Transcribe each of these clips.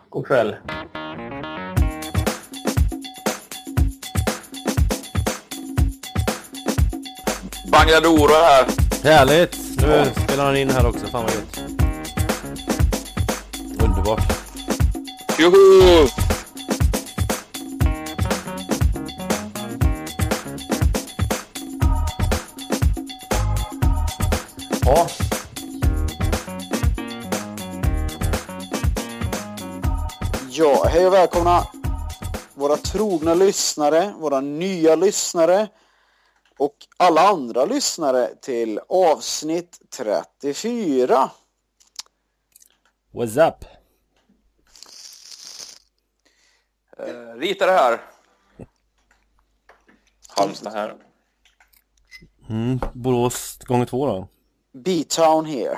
God kväll. Bangadoro här. Härligt. Nu spelar han in här också. Fan vad gött. Underbart. Juhu! Ja. Ja, hej och välkomna våra trogna lyssnare, våra nya lyssnare och alla andra lyssnare till avsnitt 34. What's up? Ritare här. Halmstad här. Borås gånger 2 då. B-Town here.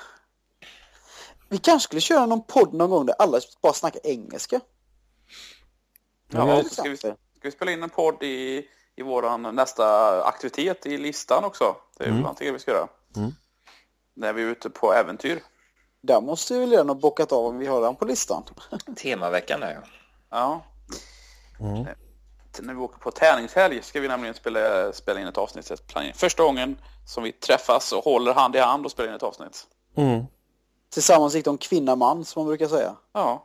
Vi kanske skulle köra någon podd någon gång där alla bara snackar engelska. Ja, ska vi spela in en podd i våran nästa aktivitet i listan också. Det är bland det vi ska göra. När vi är ute på äventyr. Där måste vi väl redan ha bockat av om vi har den på listan. Temaveckan där. Ja. När vi åker på träningshelg ska vi nämligen spela in ett avsnitt. Första gången som vi träffas och håller hand i hand och spelar in ett avsnitt. Tillsammans gick de kvinna-man som man brukar säga. Ja.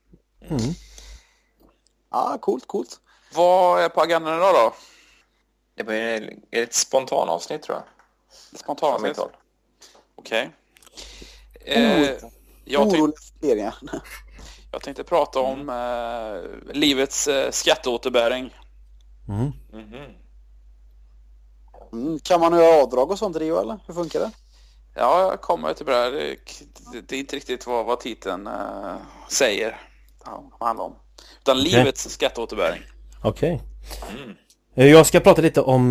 Ja, coolt. Vad är på agendan idag då? Det blir ett spontanavsnitt tror jag. Spontanavsnitt? Okej. Jag tänkte prata om livets skatteåterbäring. Kan man göra avdrag och sånt, Rio, eller? Hur funkar det? Ja, jag kommer till det här. Det är inte riktigt vad titeln säger. Ja, vad handlar om. Utan livets skatteåterbäring. Okej. Jag ska prata lite om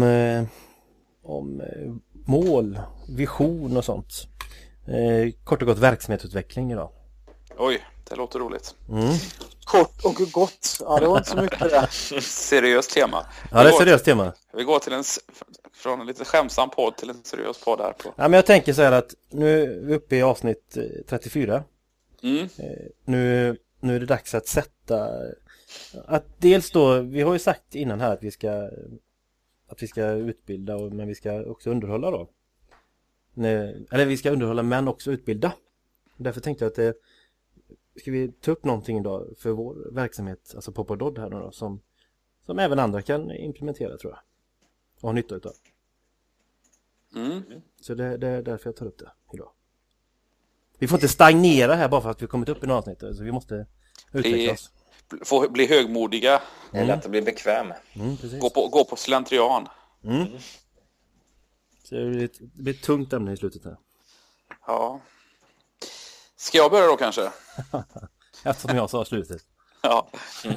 mål, vision och sånt. Kort och gott verksamhetsutveckling idag. Oj, det låter roligt. Kort och gott. Ja, det var inte så mycket det. Seriöst tema. Ja, det är ett seriöst tema. Vi går till från en lite skämsam podd till en seriös podd här på. Ja, men jag tänker så här att nu är vi uppe i avsnitt 34. Nu är det dags att sätta... Att dels då, vi har ju sagt innan här att vi ska utbilda, men vi ska också underhålla då. Eller vi ska underhålla men också utbilda. Därför tänkte jag att ska vi ta upp någonting idag för vår verksamhet, alltså Popododd här nu då, som även andra kan implementera tror jag. Och ha nytta utav. Så det är därför jag tar upp det idag. Vi får inte stagnera här bara för att vi kommit upp i något avsnitt, så vi måste utvecklas. Bli högmodiga. Det är lätt att bli bekväm. Gå på slentrian. Så det blir ett tungt ämne i slutet här. Ja. Ska jag börja då kanske? Eftersom jag sa slutet. Ja.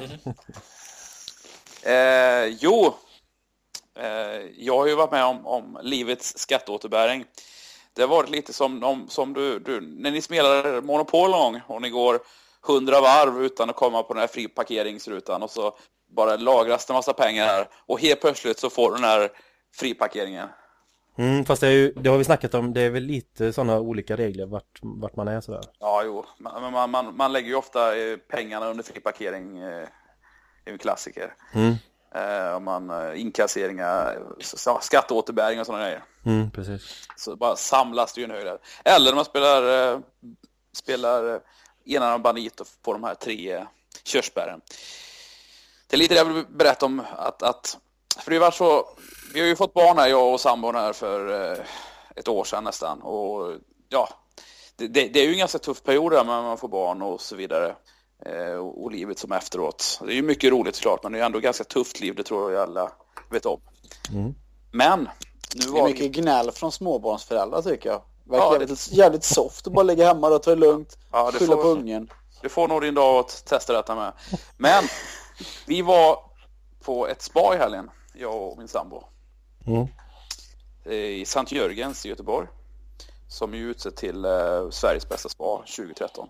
Jag har ju varit med om livets skatteåterbäring. Det har varit lite som du när ni spelar Monopol någon gång och ni går 100 varv utan att komma på den här friparkeringsrutan och så bara lagras det en massa pengar här och helt plötsligt så får du den här friparkeringen. Fast det har vi snackat om, det är väl lite sådana olika regler vart man är sådär. Ja, jo. Man lägger ju ofta pengarna under friparkering, är en klassiker. Inkasseringar, skatteåterbäring och sådana grejer. Precis. Så bara samlas det ju en höjd där. Eller när man spelar enarmad bandit och får de här 3 körsbären. Det är lite det jag vill berätta om att för det var så, vi har ju fått barn här, jag och sambon här för ett år sedan nästan. Och ja, det är ju en ganska tuff period där man får barn och så vidare. Och livet som efteråt. Det är ju mycket roligt såklart, men det är ändå ganska tufft liv, det tror jag alla vet om. Men nu det är mycket gnäll från småbarnsföräldrar tycker jag. Verkar jävligt soft att bara ligga hemma och ta det lugnt. Skylla på ungen. Du får nog din dag att testa detta med. Men vi var på ett spa i helgen, jag och min sambo. I Sankt Jörgens i Göteborg. Som är utsett till Sveriges bästa spa 2013.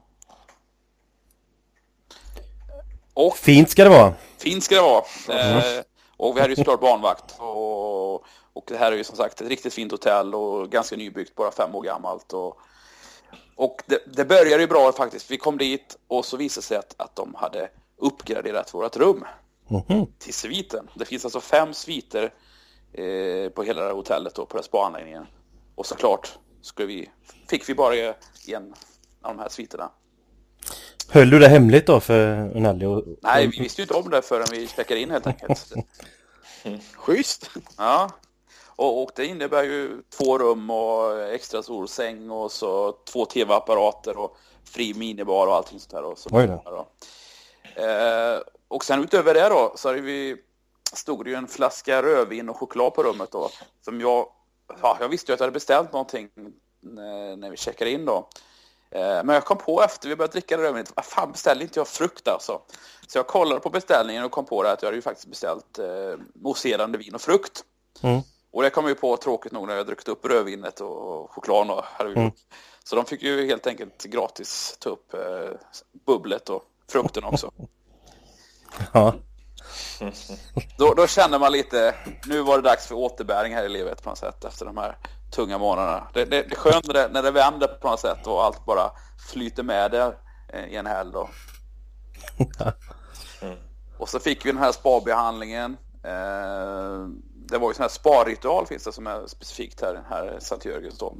Och fint ska det vara. Fint ska det vara. Och vi hade ju såklart barnvakt. Och det här är ju som sagt ett riktigt fint hotell och ganska nybyggt, bara 5 år gammalt. Och Och det började ju bra faktiskt. Vi kom dit och så visade sig att de hade uppgraderat vårt rum till sviten. Det finns alltså 5 sviter på hela det här hotellet då, på den spa-anläggningen. Och såklart fick vi bara en av de här sviterna. Höll du det hemligt då för Nelly? Nej, vi visste ju inte om det förrän vi checkade in helt enkelt. Schysst. Ja, och det innebär ju 2 rum och extra stor säng och så 2 tv-apparater och fri minibar och allting sånt där. Och, så Oj då. Och sen utöver det då så stod det ju en flaska rödvin och choklad på rummet då. Som jag visste ju att jag hade beställt någonting när vi checkade in då. Men jag kom på efter vi började dricka rödvin, fan beställde inte jag frukt alltså. Så jag kollade på beställningen och kom på det att jag hade ju faktiskt beställt mousserande vin och frukt. Och det kom ju på tråkigt nog när jag druckit upp rödvinet och chokladen och så de fick ju helt enkelt gratis ta upp bubblet och frukten också. Ja. Då känner man lite, nu var det dags för återbäring här i livet på något sätt efter de här tunga månaderna. Det är skönt när det vänder på något sätt och allt bara flyter med det i en helg då. Och så fick vi den här spa-behandlingen. Det var ju sån här spa-ritual finns det som är specifikt här i Sankt Jörgens då.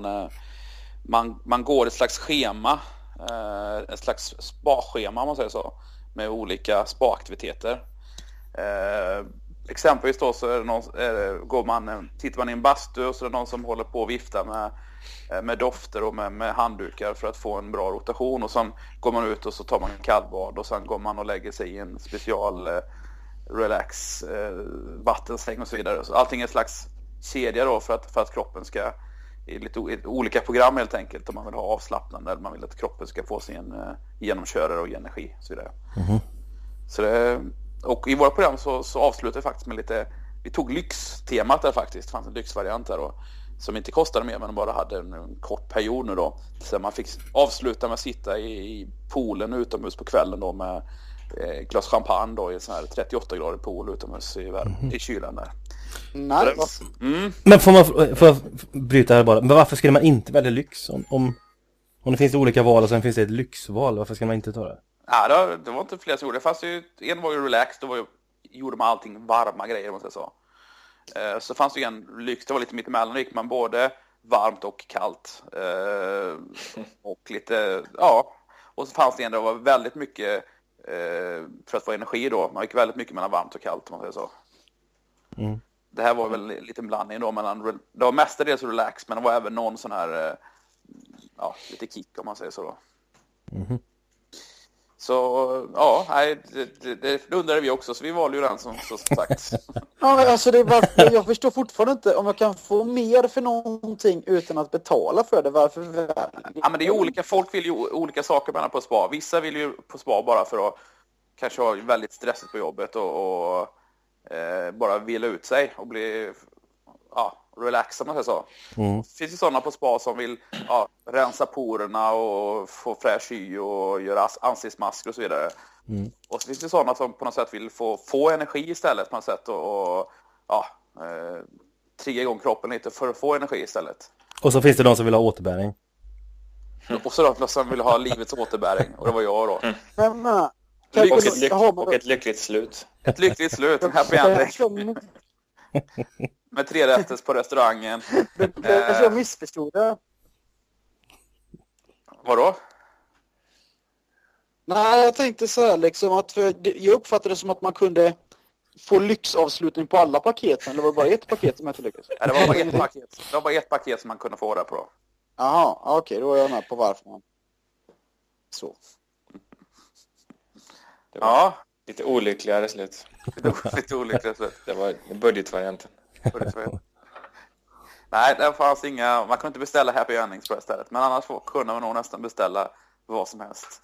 Man går ett slags schema, ett slags spa-schema om man säger så, med olika spa-aktiviteter. Exempelvis då så är det tittar man i en bastu och så är det någon som håller på och viftar med dofter och med handdukar för att få en bra rotation, och sen går man ut och så tar man en kallbad och sen går man och lägger sig i en special relax vattensäng och så vidare. Så allting är en slags kedja då för att kroppen ska i lite olika program helt enkelt, om man vill ha avslappnande eller man vill att kroppen ska få sin genomkörare och energi och så vidare. Så och i våra program så avslutade vi faktiskt med lite, vi tog lyxtemat där faktiskt, det fanns en lyxvariant där då, som inte kostade mer men bara hade en kort period nu då. Så man fick avsluta med att sitta i poolen utomhus på kvällen då med glas champagne då i en sån här 38-gradig pool utomhus i kylan där. Nice. Men får jag bryta här bara, men varför skulle man inte välja lyx? Om det finns olika val och sen finns det ett lyxval, varför ska man inte ta det? Ja, det var inte fler som gjorde det. Fast en var ju relax, då gjorde man allting varma grejer, måste jag säga. Så fanns det ju en lyx, det var lite mittemellan, gick man både varmt och kallt. Och lite, ja. Och så fanns det en där det var väldigt mycket, för att få energi då. Man gick väldigt mycket mellan varmt och kallt, om man säger så. Det här var väl lite en blandning då mellan, det var mestadels relax, men det var även någon sån här, lite kick om man säger så då. Så ja, det undrade vi också, så vi valde ju den som sagt. Ja, alltså jag förstår fortfarande inte om jag kan få mer för någonting utan att betala för det. Varför? Ja, men det är olika, folk vill ju olika saker med på spa. Vissa vill ju på spa bara för att kanske ha väldigt stressigt på jobbet och bara vila ut sig och bli relaxa, man säger så. Det finns ju sådana på spa som vill rensa porerna och få fräsch hy och göra ansiktsmasker och så vidare. Och så finns det sådana som på något sätt vill få energi istället på något sätt och trigga igång kroppen lite för att få energi istället. Och så finns det de som vill ha återbäring. Och så de som vill ha livets återbäring, och det var jag då. Och ett lyckligt slut. Ett lyckligt slut, en happy ending. Med 3 rätters på restaurangen. Jag missförstod det. Vadå? Nej, jag tänkte så här liksom att jag uppfattade det som att man kunde få lyxavslutning på alla paketen, eller var det bara ett paket som hette lyx? Ja, det var bara ett paket. Det var bara ett paket som man kunde få det på då. Jaha, okej, då är jag med på varför man. Så. Det var lite olyckligare slut. Lite olyckligare slut. Det var budgetvarianten. Nej, det fanns inga, man kunde inte beställa happy endings på det stället, men annars kunde man nog nästan beställa vad som helst.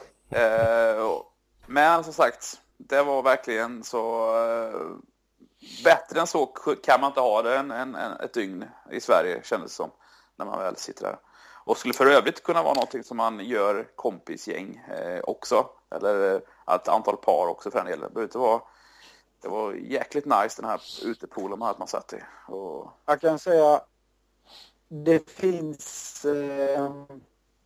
Men som sagt, det var verkligen så bättre än så kan man inte ha det än ett dygn i Sverige, kändes det som, när man väl sitter där. Och skulle för övrigt kunna vara någonting som man gör kompisgäng också, eller ett antal par också för en del. Det var jäkligt nice, den här utepoolen man satt i. Och... Jag kan säga det finns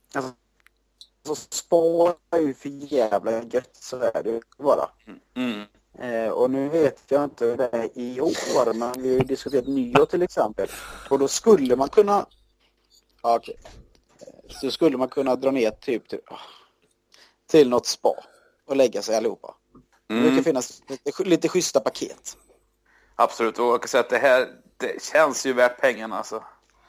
Alltså spa är ju för jävla gött, så är det ju bara. Och nu vet jag inte hur det är i år, men vi har ju diskuterat nyår till exempel. Och då skulle man kunna... Ja, okej. Så skulle man kunna dra ner typ till något spa och lägga sig allihopa. Det kan finnas lite schyssta paket. Absolut, och jag kan säga att det känns ju värt pengarna alltså.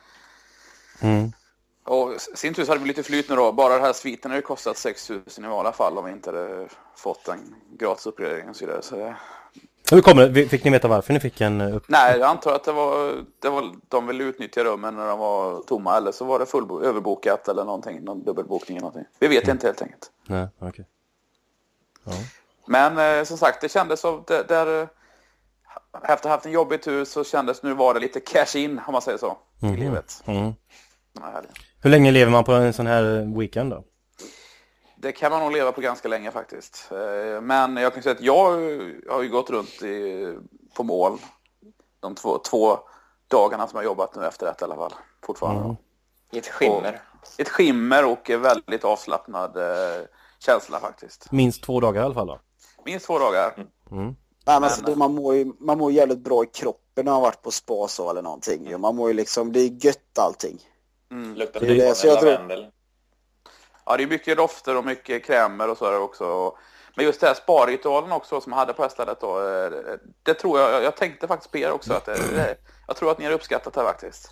Och sin tur så hade vi lite flyt nu då. Bara den här sviten har ju kostat 6 000 i alla fall om vi inte hade fått en gratis uppgradering och så vidare. Så hur kommer det? Fick ni veta varför ni fick en uppgradering? Nej, jag antar att det var de ville utnyttja rummen när de var tomma, eller så var det överbokat eller någonting, någon dubbelbokning eller någonting. Vi vet inte helt enkelt. Nej, okej. Ja. Men som sagt, det kändes som där efter att ha haft en jobbig tur så kändes nu var det lite cash in, om man säger så, i livet. Hur länge lever man på en sån här weekend då? Det kan man nog leva på ganska länge faktiskt. Men jag kan säga att jag har ju gått runt på mål de två dagarna som jag jobbat nu efter det i alla fall. Fortfarande. I ett skimmer. Ett skimmer och väldigt avslappnad känsla faktiskt. Minst 2 dagar i alla fall då? Minst 2 dagar. Nej, men alltså, man mår jävligt bra i kroppen när man har varit på spa så eller någonting. Man mår ju liksom, det är gött allting. Luktar det är det, så jag tror... Ja, det är mycket dofter och mycket krämer och så där också. Men just det här sparritualen också som jag hade på det här stället då, det tror jag tänkte faktiskt på er också. Att jag tror att ni har uppskattat det här faktiskt.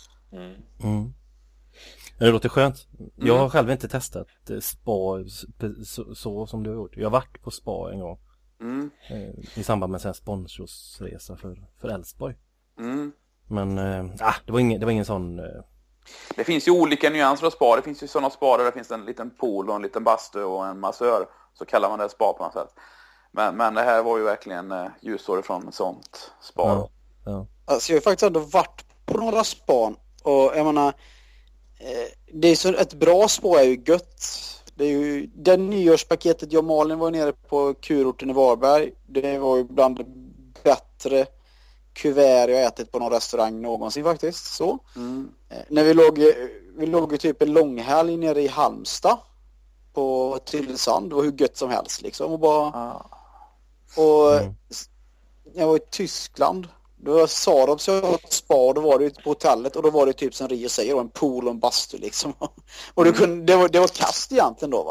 Det låter skönt. Jag har själv inte testat spa så som du har gjort. Jag har varit på spa en gång. I samband med en sponsorsresa för Älvsborg. Men det var ingen sån... Det finns ju olika nyanser av spa. Det finns ju sådana spa där det finns en liten pool och en liten bastu och en massör. Så kallar man det spa på något sätt. Men det här var ju verkligen ljusår från ett sånt spa. Ja. Alltså jag har faktiskt ändå varit på några span. Och jag menar, det är så ett bra spa är ju gött. Det är ju den nyårspaketet jag och Malin var nere på kurorten i Varberg. Det var ju bland det bättre kuvert jag ätit på någon restaurang någonsin faktiskt. Så. När vi låg ju typ en långhelg nere i Halmstad på Tylösand. Det var hur gött som helst liksom. Och jag var i Tyskland. Då var Sarup så jag ett spa och då var det ute på hotellet och då var det typ som Rio säger då, en pool och en bastu liksom. Och det var kast egentligen då va.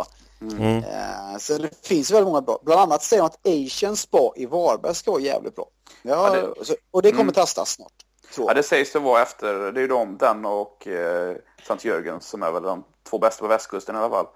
Så det finns väldigt många bra. Bland annat säger man att Asian Spa i Varberg ska vara jävligt bra. Och det kommer testas snart. Ja, det sägs det vara efter. Det är ju den och Sankt Jörgens som är väl de 2 bästa på västkusten i alla fall.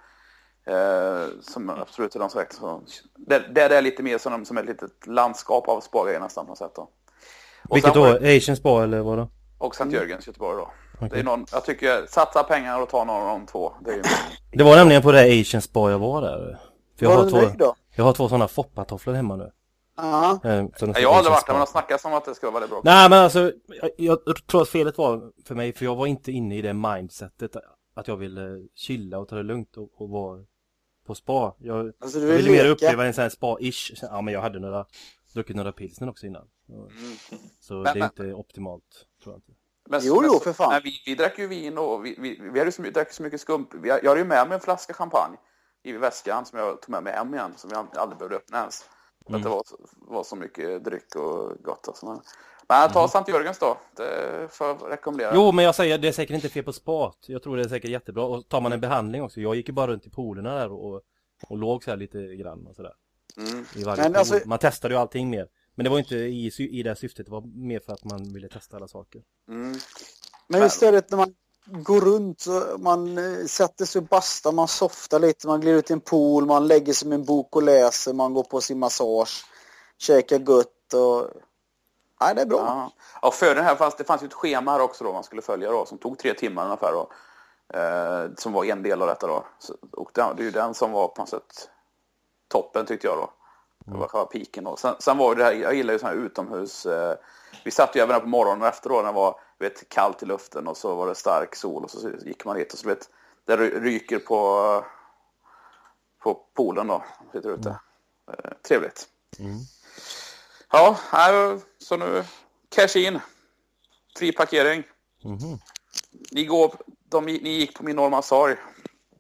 Som absolut är de sagt. Det är lite mer som ett litet landskap av spa-grejer nästan på något sätt då. Vilket då? Asian Spa eller vad då? Och Sankt Jörgens Göteborg då. Okay. Det är någon, jag tycker, satsa pengar och ta någon av de 2. Det var nämligen på det Asian Spa jag var där. För jag har 2 sådana foppatofflor hemma nu. Jag har aldrig varit där, men har snackat om att det ska vara bra. Nej, men alltså, jag tror att felet var för mig, för jag var inte inne i det mindsetet att jag ville chilla och ta det lugnt och vara på spa. Jag ville mer uppleva en sån här spa-ish. Ja, men jag hade druckit några pilsner också innan. Så det är inte optimalt, tror jag inte. Jo, för fan. Men vi drack ju vin och vi hade drack så mycket skump. Jag hade ju med mig en flaska champagne i väskan som jag tog med mig hem igen, som jag aldrig behövde öppna ens. För att det var så mycket dryck och gott och sådär. Men ta Sankt Jörgens då, det får jag rekommendera. Jo, men jag säger, det är säkert inte fel på spat. Jag tror det är säkert jättebra. Och tar man en behandling också. Jag gick ju bara runt i poolerna där och låg så här lite grann och sådär. I varje pool. Alltså... Man testade ju allting mer. Men det var inte i det syftet, det var mer för att man ville testa alla saker. Men istället när man går runt så man sätter sig och bastar, man softar lite, man glider ut i en pool, man lägger sig med en bok och läser, man går på sin massage, käkar gött och... Nej, det är bra. Ja, för den här det fanns ju ett schema här också då man skulle följa då, som tog 3 timmar ungefär då. Som var en del av detta då. Och det är ju den som var på något sätt toppen tyckte jag då. Det var själva piken då. Sen var det här, jag gillar ju sån här utomhus. Vi satt ju även här på morgonen efter då när det var kallt i luften och så var det stark sol och så gick man dit och så det ryker på poolen då. Sitter ute. Trevligt. Ja, så nu cash in. Fri parkering. Ni gick på min Norma Sorg.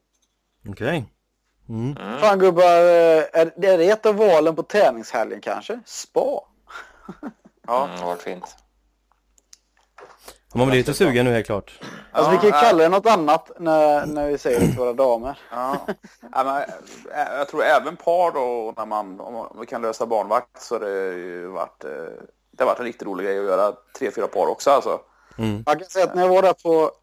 Okej. Fan gubbar, är det ett av valen på tävlingshelgen kanske? Spa. Ja, det har varit fint. Man blir lite sugen nu, helt klart. Alltså vi kan ju kalla det något annat när vi säger det till våra damer. Ja. Ja, men, jag tror även par då, om vi kan lösa barnvakt, så har det ju varit, det har varit en riktigt rolig grej att göra 3-4 par också alltså. Jag kan säga att när jag var där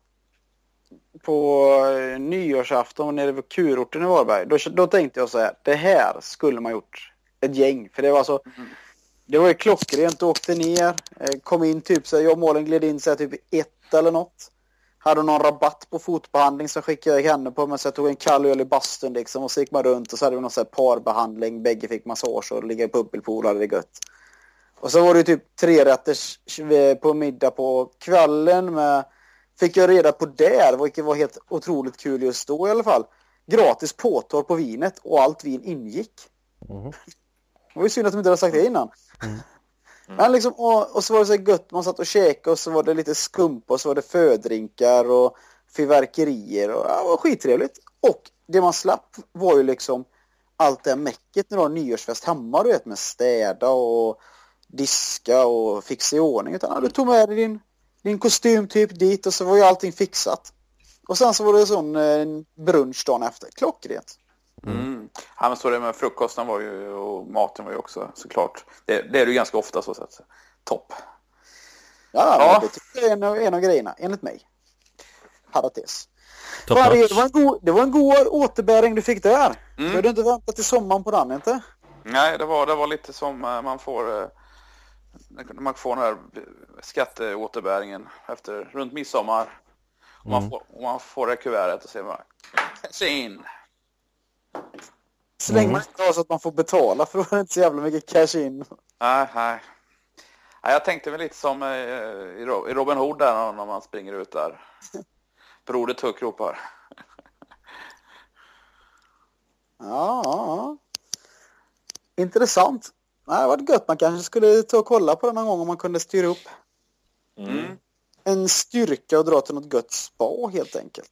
på nyårsafton nere vid kurorten i Varberg, då tänkte jag så här, det här skulle man gjort ett gäng, för det var så det var ju klockrent, åkte ner, kom in typ så här, jag och Målen gled in så här, typ 1 eller något. Hade någon rabatt på fotbehandling så skickade jag henne på, men så jag tog en kall öl i bastun liksom, och så gick man runt och så hade vi någon så här parbehandling, bägge fick massage och ligga i puppelpool och hade det gött. Och så var det typ 3-rätters på middag på kvällen med, fick jag reda på där, vilket var helt otroligt kul just då i alla fall. Gratis påtår på vinet och allt vin ingick. Det var ju synd att de inte hade sagt det innan. Men liksom, och så var det så gött, man satt och käkade och så var det lite skumpa och så var det födrinkar och fyrverkerier och ja, det var skittrevligt. Och det man slapp var ju liksom allt det mäcket när du har nyårsfest hemma, du vet, med städa och diska och fixa i ordning, utan du tog med dig din kostym typ dit och så var ju allting fixat. Och sen så var det sån brunch dagen efter, klockrent. Ja, men så det med frukosten var ju, och maten var ju också såklart. Det är ju ganska ofta så att topp. Ja. Det tycker jag är en av grejerna, enligt mig. Parates. Det var en god återbäring du fick där. Du hade inte väntat till sommaren på den, inte? Nej, det var lite som man får den här skatteåterbäringen efter runt midsommar. Och man får det kuvertet och ser man in. Så länge man inte har så att man får betala, för då är det inte så jävla mycket cash in. Nej. Jag tänkte väl lite som i Robin Hood där när man springer ut där. Broder Tuck ropar. Ja. Intressant. Nej, det var gött. Man kanske skulle ta och kolla på den någon gång om man kunde styra upp. En styrka och dra till något gött spa helt enkelt.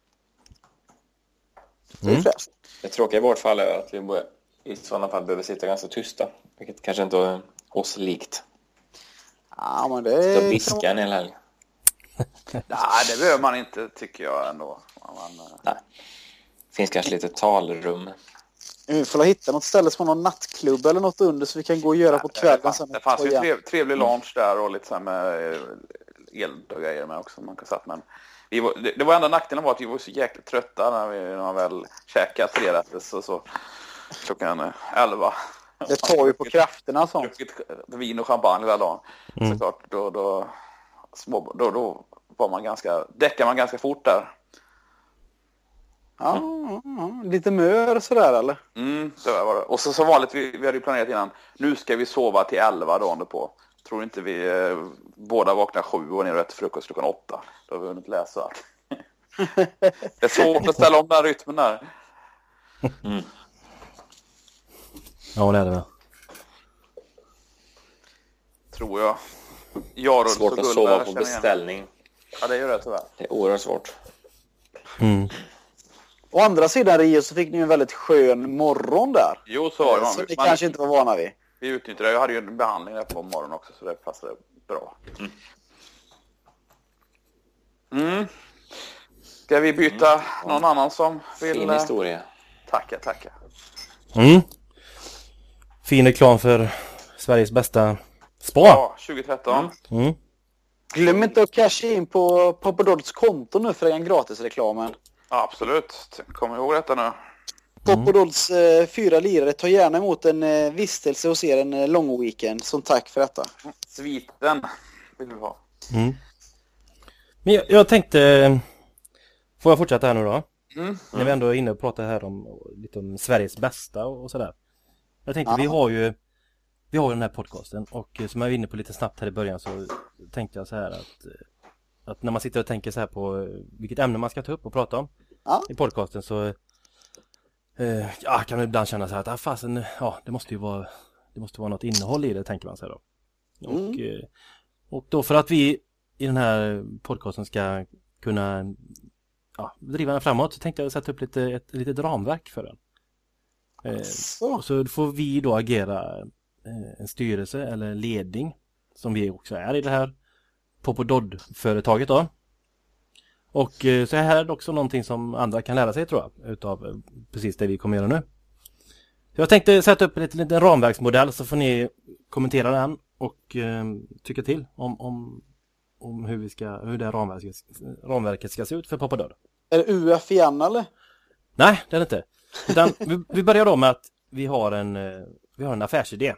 Det är fräscht. Det tråkiga i vårt fall är att vi i sådana fall behöver sitta ganska tysta. Vilket kanske inte är oss likt. Ja, men det är... Så viska en hel helg. Nej, det behöver man inte, tycker jag ändå. Nej. Finns kanske lite talrum. Vi får hitta något ställe som har någon nattklubb eller något under så vi kan gå och göra på kvällen. Det fanns ju en trevlig lounge där och lite så här med eld och grejer med också. Man kan sätta, men det var enda nackdelen var att vi var så jäkligt trötta när vi väl käkat 3-rätters och så klockan 11. Det tar ju på krafterna och sånt. Vin och champagne hela dagen. Såklart, då var man däckade man ganska fort där. Ja, lite mör sådär eller? Det var det. Och så som vanligt, vi hade ju planerat innan, nu ska vi sova till 11 dagen på. Tror inte vi båda vaknar 7 och ner och äter frukost klockan 8. Då har vi hunnit läsa. Det är svårt att ställa om den rytmen där. Ja, det är det. Tror jag. Svårt att sova på beställning. Ja, det gör det tyvärr. Det är oerhört svårt. Å andra sidan Rio så fick ni en väldigt skön morgon där. Jo, så var det. Så ni kanske inte var vana vid. Vi utnyttjade det. Jag hade ju en behandling där på morgonen också, så det passade bra. Ska vi byta någon annan som vill... Fin historia. Tacka. Fin reklam för Sveriges bästa spa. Ja, 2013. Glöm inte att casha in på Poppodolls konto nu för den gratisreklamen. Absolut. Kom ihåg detta nu. Poppodolls 4 lirare tar gärna emot en vistelse hos er en lång weekend som tack för detta. Sviten vill vi ha. Men jag tänkte, får jag fortsätta här nu då? När vi ändå är inne och pratar här lite om Sveriges bästa och sådär. Jag tänkte, vi har ju den här podcasten, och som jag var inne på lite snabbt här i början så tänkte jag så här att när man sitter och tänker så här på vilket ämne man ska ta upp och prata om i podcasten, så kan man ibland känna så här att det måste vara något innehåll i det, tänker man så här då. Och då för att vi i den här podcasten ska kunna driva den framåt, så tänkte jag sätta upp ett litet ramverk för den. Och så får vi då agera en styrelse eller en ledning, som vi också är i det här Popododd-företaget då. Och så här är det också någonting som andra kan lära sig, tror jag, utav precis det vi kommer göra nu. Så jag tänkte sätta upp en liten ramverksmodell, så får ni kommentera den och tycka till om hur det här ramverket ska se ut för Popododd. Är det UF igen eller? Nej, det är det inte. Utan vi börjar då med att vi har en affärsidé.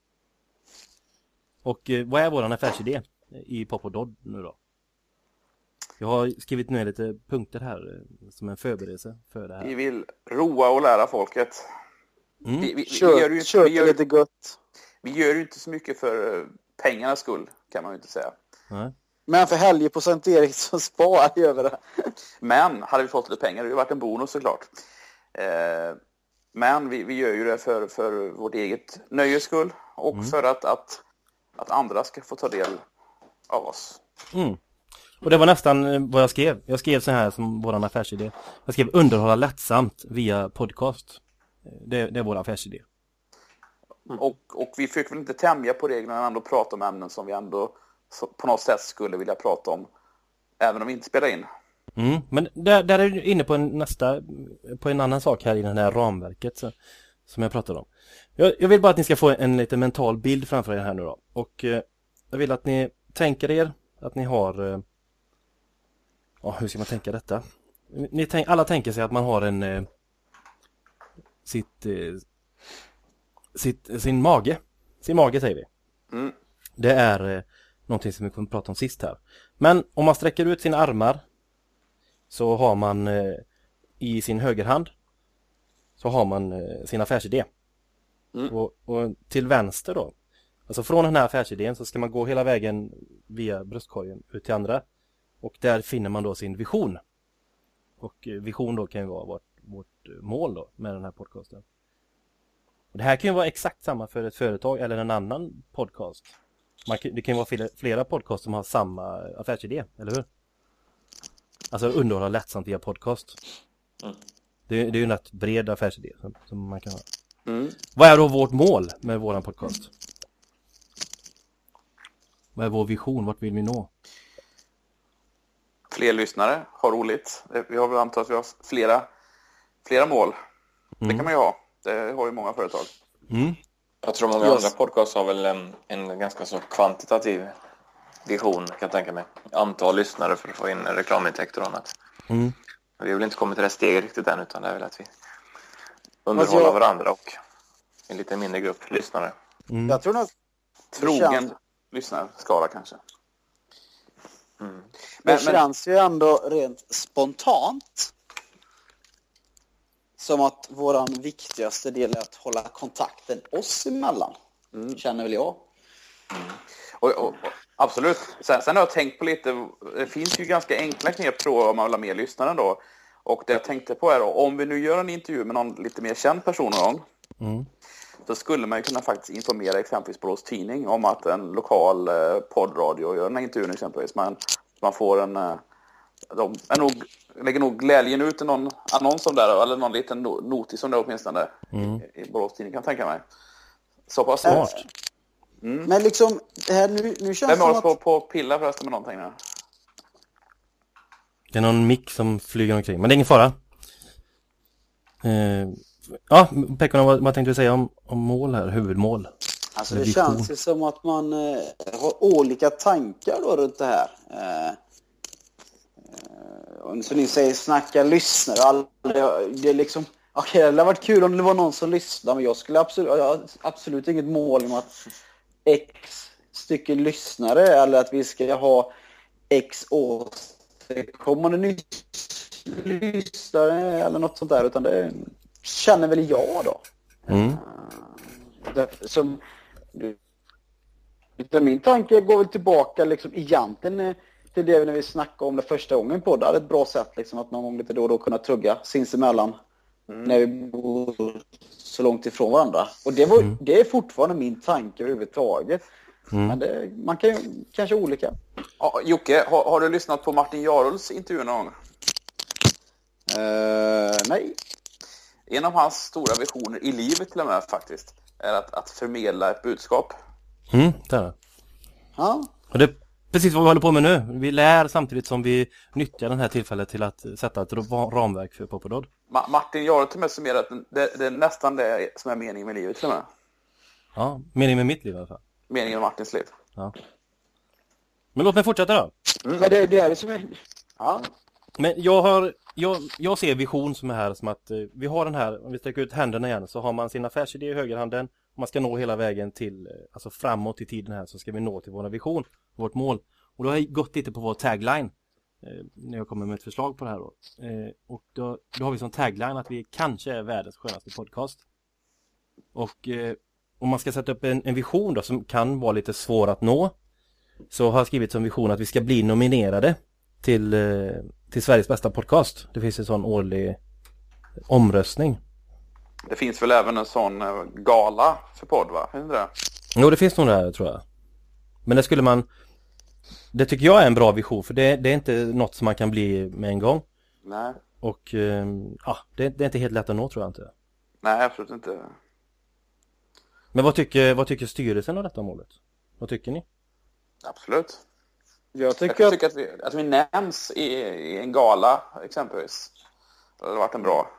Och vad är våran affärsidé i Popododd nu då? Jag har skrivit ner lite punkter här som en förberedelse för det här. Vi vill roa och lära folket. Mm. Kör lite gott. Vi gör ju inte så mycket för pengarnas skull, kan man ju inte säga. Nej. Men för helgeprocent Eriksson sparar över det. Men hade vi fått lite pengar, det hade varit en bonus såklart. Men vi gör ju det för vårt eget nöjes skull och för att andra ska få ta del av oss. Mm. Och det var nästan vad jag skrev. Jag skrev så här som våran affärsidé. Jag skrev underhålla lättsamt via podcast. Det är vår affärsidé. Och vi fick väl inte tämja på reglerna, men ändå prata om ämnen som vi ändå på något sätt skulle vilja prata om, även om vi inte spelar in. Men där är du inne på en annan sak här i det här ramverket som jag pratade om. Jag vill bara att ni ska få en lite mental bild framför er här nu då. Och jag vill att ni tänker er att ni har... hur ska man tänka detta? Alla tänker sig att man har sin mage. Sin mage säger vi. Det är någonting som vi kommer att prata om sist här. Men om man sträcker ut sina armar, så har man i sin högerhand så har man sin affärsidé. Och till vänster då, alltså från den här affärsidén, så ska man gå hela vägen via bröstkorgen ut till andra. Och där finner man då sin vision. Och vision då kan ju vara vårt mål då med den här podcasten. Och det här kan ju vara exakt samma för ett företag eller en annan podcast. Det kan ju vara flera podcast som har samma affärsidé, eller hur? Alltså underhålla lättsamt via podcast. Det är ju en rätt bred affärsidé som man kan ha. Vad är då vårt mål med våran podcast? Vad är vår vision? Vart vill vi nå? Fler lyssnare, har roligt. Vi har väl antat att vi har flera mål. Det kan man ju ha. Det har ju många företag. Jag tror många andra podcasts har väl en ganska så kvantitativ vision, kan jag tänka mig. Antal lyssnare för att få in reklamintäkter och annat. Vi har väl inte kommit till det steget riktigt än, utan det är väl att vi underhåller varandra och en lite mindre grupp lyssnare. Jag tror nog trogen lyssnarskara kanske. Det känns ju ändå rent spontant som att våran viktigaste del är att hålla kontakten oss emellan. Känner väl jag. Och absolut. Sen har jag tänkt på lite, det finns ju ganska enkla knep på om man vill ha mer lyssnare då. Och det jag tänkte på är då, om vi nu gör en intervju med någon lite mer känd person så skulle man ju kunna faktiskt informera exempelvis Borås Tidning om att en lokal poddradio gör den här intervjun exempelvis. Man får lägger nog glädjen ut någon annons om det där, eller någon liten notis om det åtminstone i Borås Tidning, kan tänka mig. Så pass smart. Men liksom det här nu känns det som att... på pilla förresten med någonting nu. Det är någon mick som flyger omkring, men det är ingen fara. Pekkarna, vad tänkte du säga om mål här, huvudmål? Alltså det känns ju som att man har olika tankar då runt det här. Så ni säger snacka lyssnare. Det är liksom, okej, det hade varit kul om det var någon som lyssnar, men jag har absolut inget mål om att X stycken lyssnare eller att vi ska ha X återkommande lyssnare eller något sånt där, utan det känner väl jag då. Min tanke går väl tillbaka liksom egentligen till det när vi snackade om det första gången på. Det är ett bra sätt liksom att någon gång lite då och då kunna tugga sinsemellan när vi bor så långt ifrån varandra. Och det är fortfarande min tanke överhuvudtaget. Men man kan ju kanske olika. Ja, Jocke, har du lyssnat på Martin Jarulls intervju någon gång? Nej. En av hans stora visioner i livet till och med faktiskt är att förmedla ett budskap. Det är det. Ja. Och det är precis vad vi håller på med nu. Vi lär samtidigt som vi nyttjar den här tillfället till att sätta ett ramverk för Poppodod. Martin, jag har till och med summerat det är nästan det som är meningen med livet till och med. Ja, meningen med mitt liv i alla fall. Meningen med Martins liv. Ja. Men låt mig fortsätta då. Men det är det som är... Ja. Men jag ser vision som är här som att vi har den här, om vi sträcker ut händerna igen så har man sin affärsidé i högerhanden. Om man ska nå hela vägen till, alltså framåt i tiden här så ska vi nå till vår vision, vårt mål. Och då har jag gått lite på vår tagline när jag kommer med ett förslag på det här då. Och då har vi som tagline att vi kanske är världens skönaste podcast. Och om man ska sätta upp en vision då som kan vara lite svår att nå så har jag skrivit som vision att vi ska bli nominerade till Sveriges bästa podcast. Det finns en sån årlig omröstning. Det finns väl även en sån gala för podd, va? Finns det? Jo, det finns nog där, tror jag. Men det tycker jag är en bra vision, för det är inte något som man kan bli med en gång. Nej. Och det är inte helt lätt att nå, tror jag inte. Nej, absolut inte. Men vad tycker styrelsen av detta målet? Vad tycker ni? Absolut. Jag tycker att vi nämns i en gala exempelvis. Det hade varit en bra.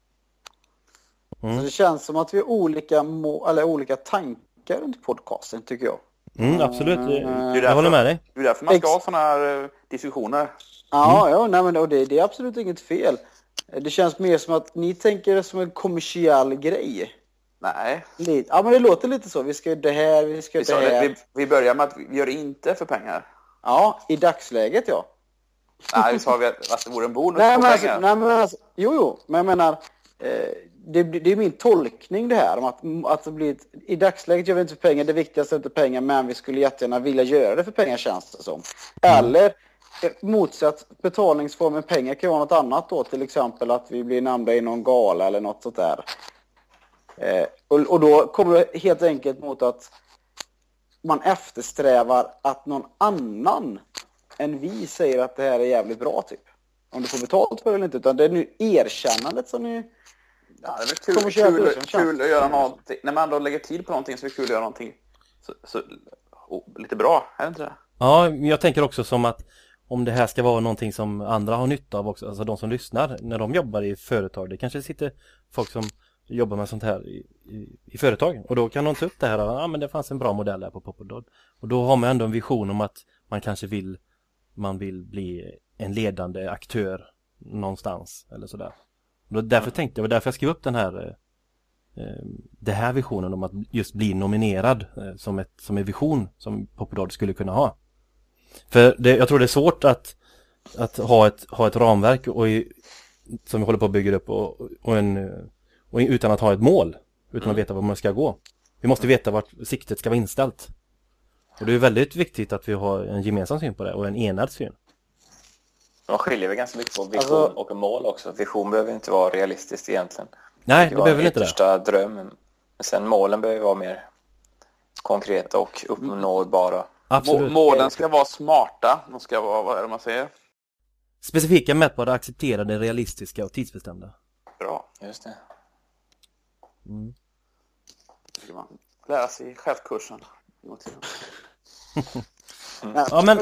Det känns som att vi har olika tankar runt podcasten, tycker jag. Absolut. Jag håller med dig. Det är därför man ska ha sådana här diskussioner. Ja, nej, men det är absolut inget fel. Det känns mer som att ni tänker det som en kommersiell grej. Nej. Ja, men det låter lite så. Vi ska göra det här, vi ska göra det här. Vi börjar med att vi gör inte för pengar. Ja, i dagsläget, ja. Nej, vi sa att det vore en bonus nej, på men pengar. Nej, men alltså, jo, men jag menar, det är min tolkning det här. Om att det blir i dagsläget gör vi inte för pengar, det viktigaste är inte pengar, men vi skulle jättegärna vilja göra det för pengar, känns det som. Eller motsatt betalningsformen pengar kan vara något annat då, till exempel att vi blir nämnda i någon gala eller något sånt där. Och då kommer det helt enkelt mot att man eftersträvar att någon annan än vi säger att det här är jävligt bra, typ. Om du får betalt för det eller inte, utan det är nu erkännandet som ni... Ja, det är väl kul att göra någonting. När man då lägger tid på någonting så är det kul att göra någonting lite bra, är det inte det? Ja, jag tänker också som att om det här ska vara någonting som andra har nytta av också, alltså de som lyssnar, när de jobbar i företag, det kanske sitter folk som jobbar med sånt här i företag, och då kan de ta upp det här, men det fanns en bra modell där på Poppodod, och då har man ändå en vision om att man kanske vill bli en ledande aktör någonstans eller sådär. Och därför tänkte jag, och därför jag skrev upp den här visionen om att just bli nominerad som en vision som Poppodod skulle kunna ha. För jag tror det är svårt att ha ett ramverk som vi håller på att bygga upp och utan att ha ett mål, utan att veta var man ska gå. Vi måste veta vart siktet ska vara inställt. Och det är väldigt viktigt att vi har en gemensam syn på det och en enad syn. Man skiljer väl ganska mycket på vision och mål också. Vision behöver inte vara realistiskt egentligen. Nej, det behöver inte det. Yttersta dröm. Men sen målen behöver vara mer konkreta och uppnåbara. Absolut. Målen ska vara smarta. De ska vara, vad är det man säger? Specifika, mätbara, accepterade, realistiska och tidsbestämda. Bra. Just det. Ska man lära sig i chefkursen. Ja, men...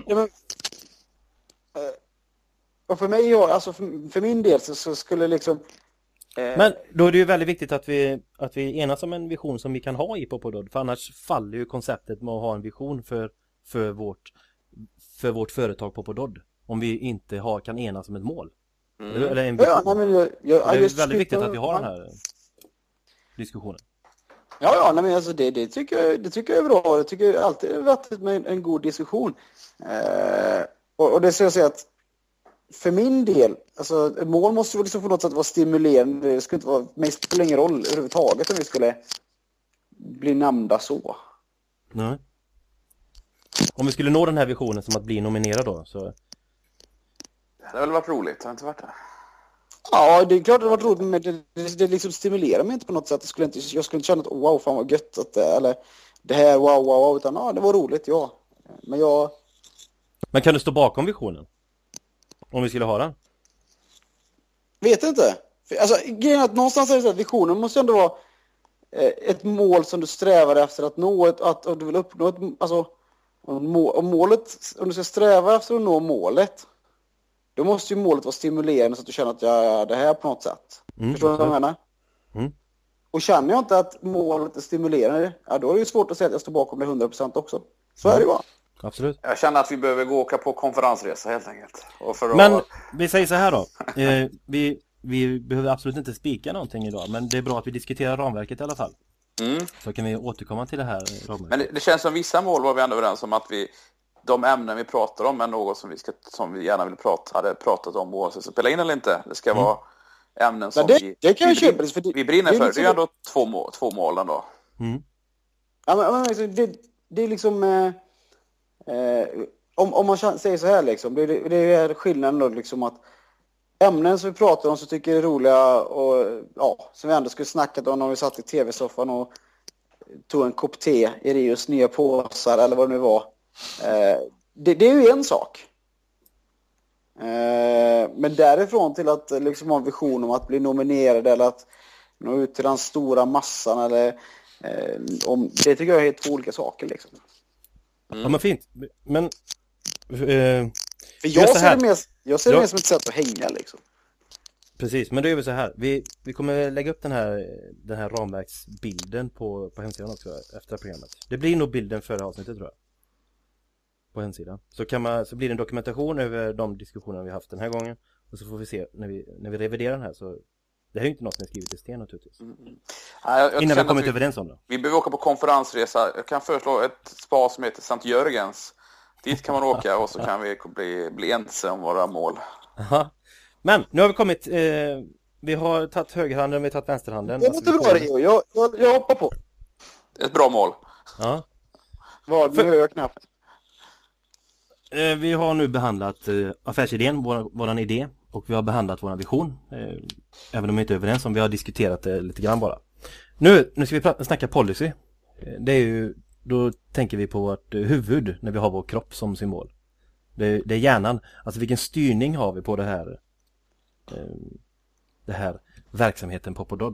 Och för mig, alltså för min del så skulle liksom... Men då är det ju väldigt viktigt att vi enas om en vision som vi kan ha i Poppodod. För annars faller ju konceptet med att ha en vision för vårt företag Poppodod. Om vi inte kan enas om ett mål. Eller en vision. Det är väldigt viktigt att vi har den här diskussionen. Ja, men alltså det tycker jag är bra. Jag tycker alltid det är vettigt med en god diskussion. Och det ska jag säga att för min del, alltså mål måste väl liksom på något sätt vara stimulerande. Det skulle inte vara, mig spelar ingen roll överhuvudtaget om vi skulle bli nämnda så. Nej. Om vi skulle nå den här visionen som att bli nominerad då, så... Det hade väl varit roligt, har inte varit det? Ja, det är klart det har varit roligt, men det liksom stimulerar mig inte på något sätt. Jag skulle inte känna att wow, fan vad gött att det, eller det här, wow, utan det var roligt, ja. Men kan du stå bakom visionen? Om vi skulle ha den? Vet inte. Alltså, grejen är att någonstans är det så att visionen måste ju ändå vara ett mål som du strävar efter att nå, att du vill uppnå ett, alltså, om målet, om du ska sträva efter att nå målet, då måste ju målet vara stimulerande så att du känner att jag gör det här på något sätt. Förstår du vad jag menar? Och känner jag inte att målet är stimulerande, ja, då är det ju svårt att säga att jag står bakom det 100% också. Så är det ju. Absolut. Jag känner att vi behöver gå och åka på konferensresa helt enkelt. Men vi säger så här då. Vi behöver absolut inte spika någonting idag, men det är bra att vi diskuterar ramverket i alla fall. Så kan vi återkomma till det här ramverket. Men det känns som vissa mål var vi ändå överens om att de ämnen vi pratar om är något som vi gärna hade pratat om oavsett så spela in eller inte. Det ska vara ämnen som det kan jag köpa, vi brinner för. Det är ändå två mål ändå. Ja, men alltså, det är liksom om man säger så här liksom, det är skillnaden då liksom att ämnen som vi pratar om så tycker är roliga och ja, som vi ändå skulle snackat om när vi satt i tv-soffan och tog en kopp te i Rios nya påsar eller vad det nu var. Det är ju en sak. Men därifrån till att liksom ha en vision om att bli nominerad eller att nå ut till den stora massan eller det tycker jag är helt två olika saker liksom. Ja, men fint. Men för jag ser det mer som ett sätt att hänga liksom. Precis, men det är väl så här. Vi kommer lägga upp den här ramverksbilden på hemsidan också efter programmet. Det blir nog bilden före avsnittet tror jag. På hemsidan. Så blir det en dokumentation över de diskussioner vi haft den här gången. Och så får vi se när vi reviderar den här så det här är ju inte något som är skrivet i sten naturligtvis. Innan vi kommit överens om det. Vi behöver åka på konferensresa. Jag kan föreslå ett spa som heter Sankt Jörgens. Dit kan man åka och så kan vi bli ense om våra mål. Aha. Men nu har vi kommit... vi har tagit högerhanden, vi har tagit vänsterhanden. Det är inte bra, Rio. Jag hoppar på. Ett bra mål. Ja. Vad med höger knappt? Vi har nu behandlat affärsidén, våran idé. Och vi har behandlat vår vision. Även om vi inte är överens om, vi har diskuterat det lite grann bara. Nu ska vi snacka policy. Det är ju, då tänker vi på vårt huvud när vi har vår kropp som symbol. Det är hjärnan. Alltså vilken styrning har vi på det här verksamheten på Poddod.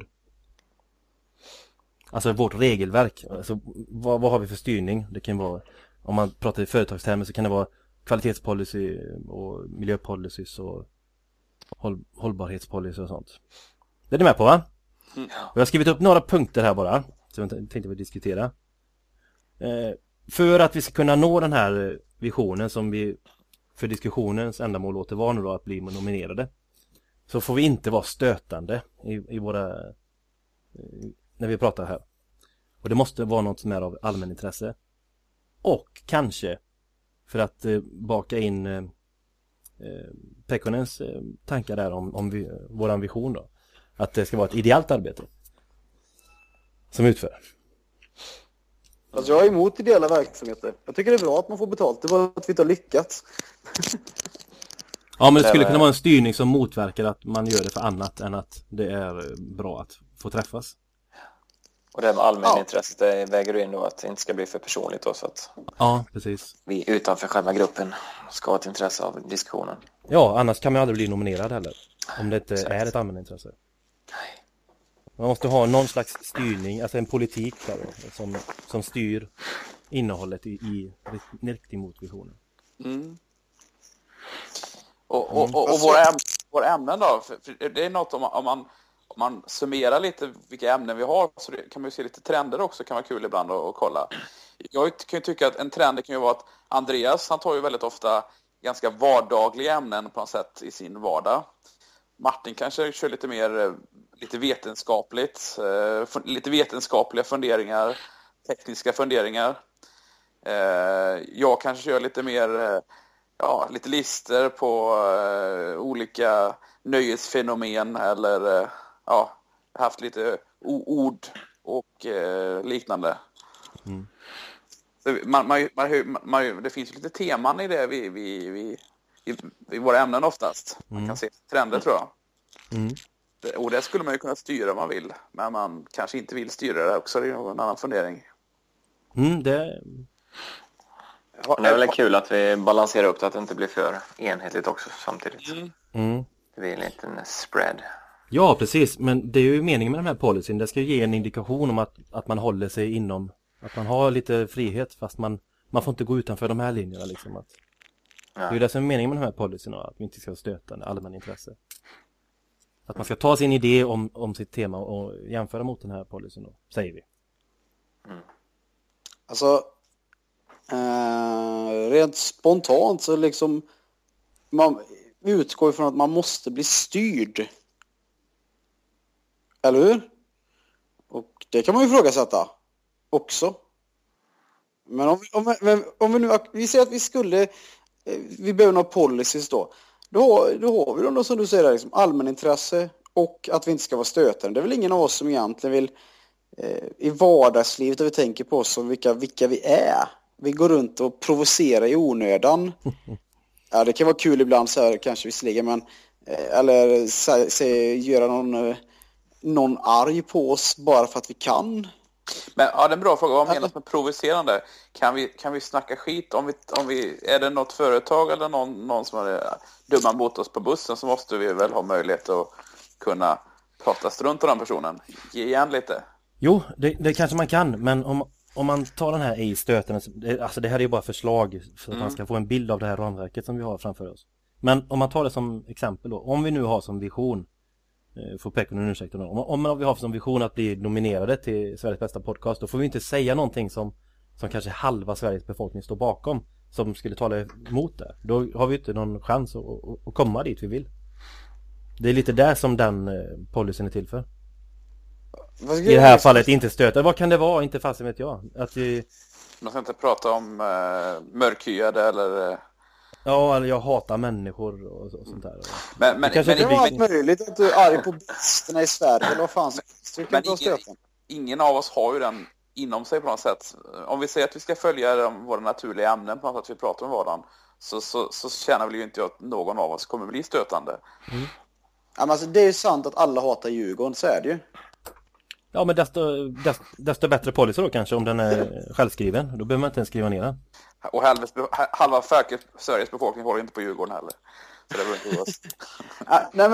Alltså vårt regelverk. Alltså vad har vi för styrning? Det kan vara, om man pratar i företagstermer så kan det vara kvalitetspolicy och miljöpolicys och hållbarhetspolicy och sånt. Det är ni med på, va? Jag har skrivit upp några punkter här bara som jag tänkte vi diskutera. För att vi ska kunna nå den här visionen som vi för diskussionens ändamål låter vara nu då att bli nominerade, så får vi inte vara stötande i våra när vi pratar här. Och det måste vara något som är av allmänintresse. Och kanske för att baka in Pekkonens tankar där om våran vision då. Att det ska vara ett ideellt arbete som utför. Alltså jag är emot ideella verksamheter. Jag tycker det är bra att man får betalt. Det var att vi inte har lyckats. Ja, men det skulle kunna vara en styrning som motverkar att man gör det för annat än att det är bra att få träffas. Och det med allmänintresset det väger du in då att det inte ska bli för personligt då, så att precis. Vi utanför själva gruppen ska ha ett intresse av diskussionen. Ja, annars kan man aldrig bli nominerad heller. Om det inte är ett allmänintresse. Nej. Man måste ha någon slags styrning, alltså en politik där, som styr innehållet i riktning mot visionen. Och våra ämnen då, för det är något om man summerar lite vilka ämnen vi har, så kan man ju se lite trender också, kan vara kul ibland att kolla. Jag kan ju tycka att en trend kan ju vara att Andreas, han tar ju väldigt ofta ganska vardagliga ämnen på något sätt i sin vardag. Martin kanske kör lite mer lite vetenskapligt, lite vetenskapliga funderingar, tekniska funderingar. Jag kanske kör lite mer lite lister på olika nöjesfenomen eller haft lite ord och liknande. Så det finns ju lite teman i det i våra ämnen oftast. Man kan se trender tror jag. Och det skulle man ju kunna styra om man vill. Men man kanske inte vill styra det också. Det är en annan fundering. Det är väl kul att vi balanserar upp det, att det inte blir för enhetligt också samtidigt. Det blir en liten spread. Ja, precis. Men det är ju meningen med den här policyn. Det ska ju ge en indikation om att man håller sig inom, att man har lite frihet fast man får inte gå utanför de här linjerna liksom. Det är ju det som är meningen med den här policyn, att vi inte ska stöta en allmän intresse. Att man ska ta sin idé om sitt tema och jämföra mot den här policyn då, säger vi. Alltså rent spontant så liksom man utgår ifrån att man måste bli styrd. Eller hur? Och det kan man ju ifrågasätta också. Men om vi nu vi säger att vi behöver några policies då har vi då som du säger liksom allmänintresse och att vi inte ska vara stötande. Det är väl ingen av oss som egentligen vill i vardagslivet, där vi tänker på oss som vilka vi är. Vi går runt och provocerar i onödan. Ja, det kan vara kul ibland så här kanske visserligen, men eller göra någon arg på oss bara för att vi kan. Men ja, det är en bra fråga. Vad menas med provocerande? Kan vi snacka skit om vi är det något företag eller någon som är dumma mot oss på bussen, så måste vi väl ha möjlighet att kunna prata strunt om den personen. Ge igen lite. Jo, det kanske man kan, men om man tar den här i stöten, alltså det här är ju bara förslag för att man ska få en bild av det här ramverket som vi har framför oss. Men om man tar det som exempel då, om vi nu har som vision, får Pekko en ursäkt om vi har som vision att bli nominerade till Sveriges bästa podcast, då får vi inte säga någonting som kanske halva Sveriges befolkning står bakom, som skulle tala emot det. Då har vi inte någon chans att komma dit vi vill. Det är lite där som den policyn är till för. I det här fallet inte stöta. Vad kan det vara? Inte fast vet jag. Man ska inte prata om mörkhyade eller... Ja, eller jag hatar människor och sånt där. Men det kanske inte var möjligt att du är arg på bristerna i Sverige eller vad fan. Men ingen av oss har ju den inom sig på något sätt. Om vi säger att vi ska följa våra naturliga ämnen på något sätt vi pratar om vardagen, så känner väl ju inte jag att någon av oss kommer bli stötande. Ja, men alltså, det är ju sant att alla hatar Djurgården, så är det ju. Ja, men desto bättre policy då kanske, om den är självskriven. Då behöver man inte ens skriva ner den. Och halva Sveriges befolkning håller inte på Djurgården heller. Så det behöver inte oss. Nej,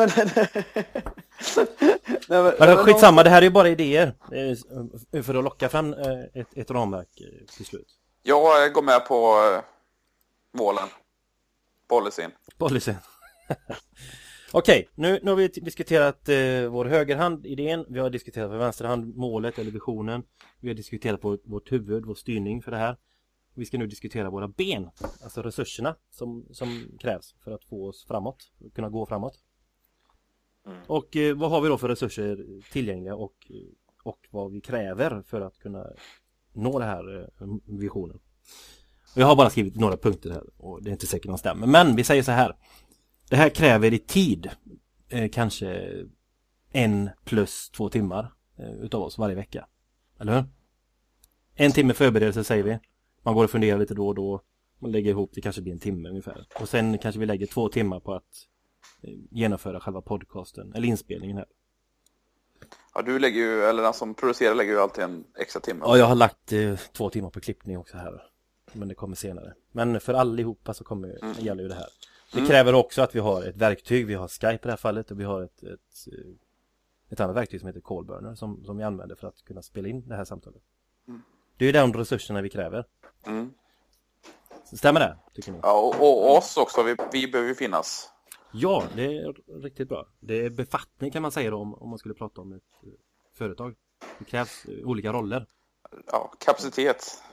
men skitsamma, det här är ju bara idéer för att locka fram ett ramverk till slut. Jag går med på målen. Policyn. Okej, nu har vi diskuterat vår högerhand, idén. Vi har diskuterat vår vänsterhand, målet eller visionen. Vi har diskuterat vårt huvud, vår styrning för det här. Vi ska nu diskutera våra ben, alltså resurserna som krävs för att få oss framåt, kunna gå framåt. Och vad har vi då för resurser tillgängliga och vad vi kräver för att kunna nå det här visionen. Jag har bara skrivit några punkter här och det är inte säkert att de stämmer. Men vi säger så här. Det här kräver i tid kanske 1+2 timmar utav oss varje vecka. Eller hur? 1 timme förberedelse säger vi. Man går och funderar lite då och då. Man lägger ihop, det kanske blir 1 timme ungefär. Och sen kanske vi lägger 2 timmar på att genomföra själva podcasten eller inspelningen här. Ja, du lägger ju, eller den som producerar lägger ju alltid en extra timme. Ja, jag har lagt 2 timmar på klippning också här. Men det kommer senare. Men för allihopa så gäller ju det här. Det kräver också att vi har ett verktyg. Vi har Skype i det här fallet och vi har ett annat verktyg som heter Callburner som vi använder för att kunna spela in det här samtalet. Det är ju de resurserna vi kräver. Stämmer det, tycker ni? Ja, och oss också. Vi behöver ju finnas. Ja, det är riktigt bra. Det är befattning kan man säga då, om man skulle prata om ett företag. Det krävs olika roller. Ja, kapacitet.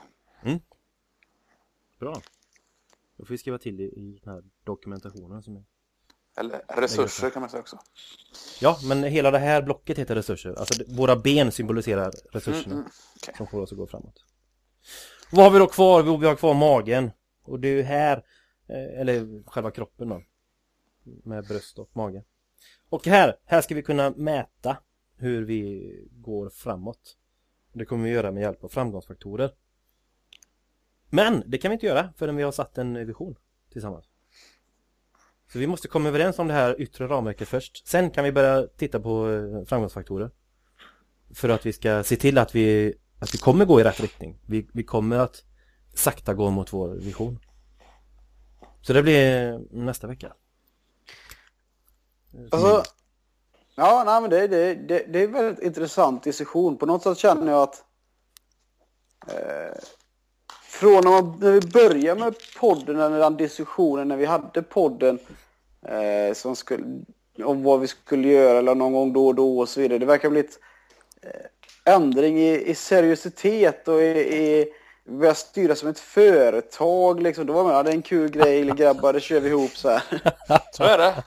Bra. Då får vi skriva till i den här dokumentationen som är... Eller resurser kan man säga också. Ja, men hela det här blocket heter resurser. Alltså våra ben symboliserar resurserna som får oss att gå framåt. Vad har vi då kvar? Vi har kvar magen. Och det är ju här, eller själva kroppen då. Med bröst och mage. Och här ska vi kunna mäta hur vi går framåt. Det kommer vi göra med hjälp av framgångsfaktorer. Men det kan vi inte göra förrän vi har satt en vision tillsammans. Så vi måste komma överens om det här yttre ramverket först. Sen kan vi börja titta på framgångsfaktorer. För att vi ska se till att vi kommer gå i rätt riktning. Vi kommer att sakta gå mot vår vision. Så det blir nästa vecka. Alltså, ja, nej, men det är en väldigt intressant diskussion. På något sätt känner jag att från när vi började med podden, eller den diskussionen när vi hade podden som skulle, om vad vi skulle göra eller någon gång då och då och så vidare. Det verkar bli ett ändring i seriositet och i börja styra som ett företag liksom. Då var man, det är en kul grej, grabbar, det kör vi ihop så här. Så är det.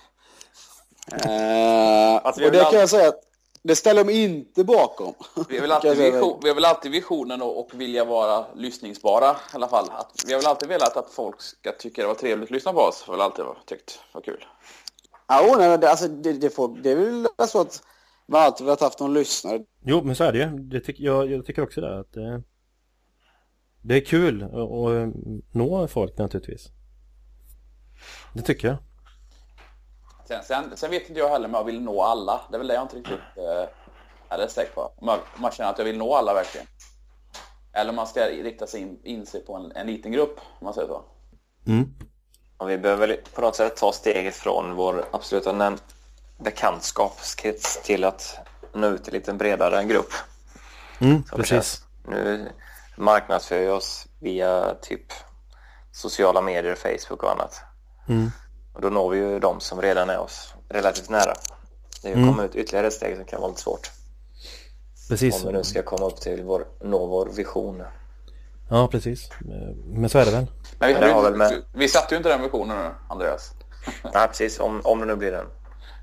Och det kan jag säga att det ställer de inte bakom. Vi har väl alltid visionen och vilja vara lyssningsbara i alla fall. Vi har väl alltid velat att folk ska tycka det var trevligt att lyssna på oss. Har väl alltid tyckt var kul. Ja, nej, alltså, det är väl så att man alltid har haft någon lyssnare. Jo, men så är det ju. Jag tycker också det, att det är kul att nå folk naturligtvis. Det tycker jag. Sen vet inte jag heller om jag vill nå alla. Det är väl det jag inte riktigt är säker på. Om man känner att jag vill nå alla verkligen. Eller om man ska rikta sig in sig på en liten grupp, om man säger så. Och vi behöver på något sätt ta steget från vår absoluta bekantskapskrets till att nå ut till en lite bredare grupp. Precis. Nu marknadsför vi oss via typ sociala medier, Facebook och annat. Och då når vi ju de som redan är oss relativt nära. Det kommer ut ytterligare ett steg som kan vara lite svårt. Precis. Om vi nu ska komma upp till nå vår vision. Ja, precis. Men så är det väl. Men vi satte ju inte den visionen nu, Andreas. Nej, precis. Om det nu blir den.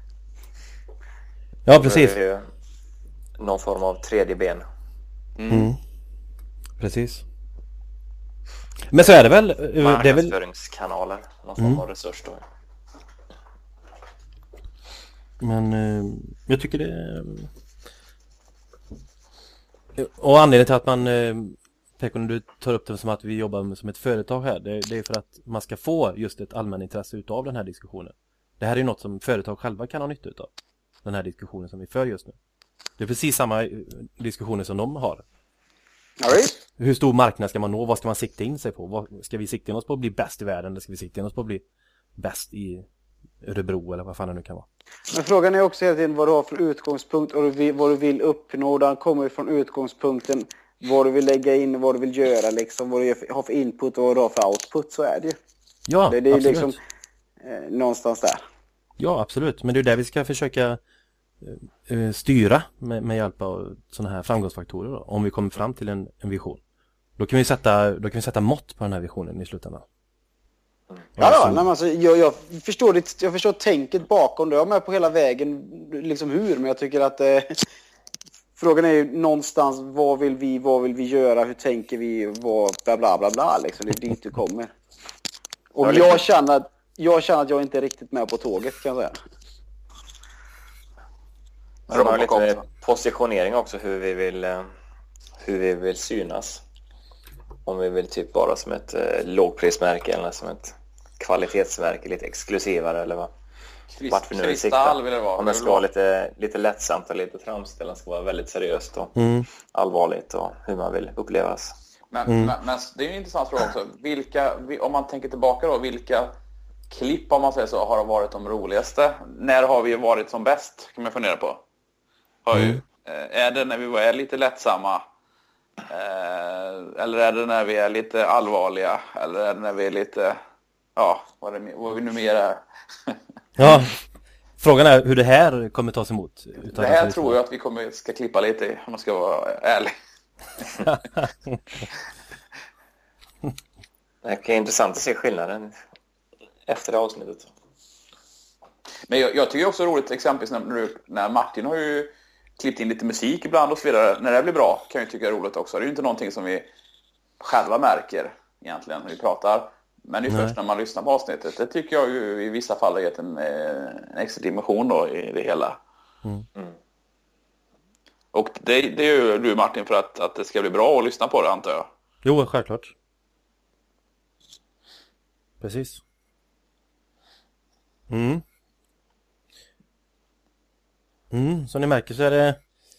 Ja, precis. Det är ju någon form av tredje ben. Precis. Men så är det väl. Marknadsföringskanaler. Någon form av resurs då. Men jag tycker det. Och anledningen till att man Pekko, när du tar upp det som att vi jobbar som ett företag här, det är för att man ska få just ett allmänintresse utav den här diskussionen. Det här är ju något som företag själva kan ha nytta utav. Den här diskussionen som vi för just nu. Det är precis samma diskussioner som de har. Hur stor marknad ska man nå? Vad ska man sikta in sig på? Ska vi sikta in oss på att bli bäst i världen? Eller ska vi sikta in oss på att bli bäst i Örebro? Eller vad fan det nu kan vara. Men frågan är också hela tiden vad du har för utgångspunkt och vad du vill uppnå. Den kommer från utgångspunkten vad du vill lägga in, vad du vill göra, liksom, vad du har för input och vad du har för output. Så är det ju. Ja, det är absolut. Liksom någonstans där. Ja, absolut. Men det är där vi ska försöka styra med hjälp av sådana här framgångsfaktorer då, om vi kommer fram till en vision. Då kan vi sätta mått på den här visionen i slutändan. Ja, nej, alltså, jag förstår tänket bakom det. Jag är med på hela vägen liksom men jag tycker att frågan är ju någonstans vad vill vi göra, hur tänker vi, vad bla bla bla bla liksom, det är dit du kommer. Och jag känner att jag inte är riktigt med på tåget, kan jag säga. Men de har lite positionering också, hur vi vill synas. Om vi vill typ bara som ett lågprismärke eller som ett kvalitetsmärke, lite exklusivare eller vad. Vart vi nu Kristall vill det vara. Om det ska vara lite lättsamt och lite tramst, eller ska vara väldigt seriöst och allvarligt och hur man vill upplevas. Men det är ju en intressant fråga också. Om man tänker tillbaka då, vilka klipp, om man säger så, har varit de roligaste? När har vi varit som bäst, kan man fundera på. Är det när vi är lite lättsamma? Eller är det när vi är lite allvarliga? Eller är det när vi är lite, vad vi nu mer är? Ja, frågan är hur det här kommer tas emot. Det här tror jag att vi ska klippa lite i, om man ska vara ärlig. Det är intressant att se skillnaden efter det avsnittet. Men jag tycker också roligt, exempelvis när Martin har ju klippt in lite musik ibland och så vidare. När det blir bra kan jag tycka är roligt också. Det är ju inte någonting som vi själva märker egentligen när vi pratar. Men det är först när man lyssnar på avsnittet. Det tycker jag ju i vissa fall har gett en extra dimension då i det hela. Och det gör du, Martin, för att det ska bli bra att lyssna på det, antar jag. Jo, självklart. Precis. Som ni märker så är det